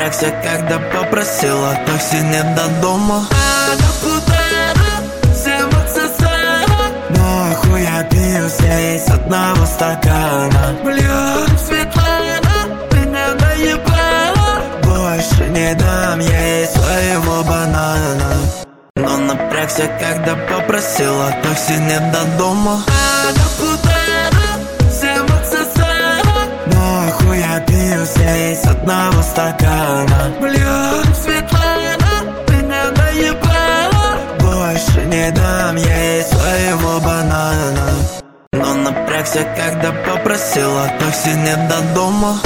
напрягся, когда попросила такси не до дома. Нахуй я пью здесь с одного стакана. Бля, Светлана, меня наебала. Больше не дам ей своего банана. Но напрягся, когда попросила такси не до дома. Нахуй я пью здесь с одного стакана. Бля, Светлана, меня наебала. Больше не дам ей своего банана. Но напрягся, когда попросила такси не до дома.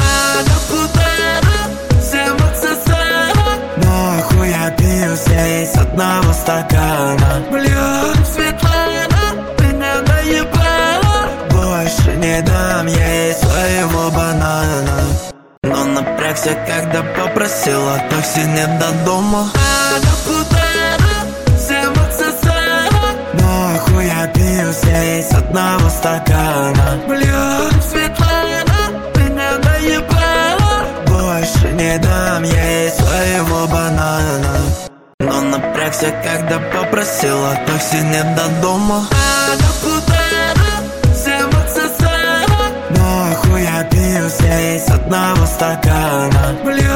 Нахуй я пью здесь с одного стакана. Бля, Светлана, меня наебала. Больше не дам ей своего банана. Но напрягся, когда попросила такси не до дома. Нахуй я пью здесь с одного стакана. Бля, Светлана, меня наебала. Больше не дам ей своего банана. Но напрягся, когда попросила такси не до дома. Нахуй я пью здесь с одного стакана. Бля,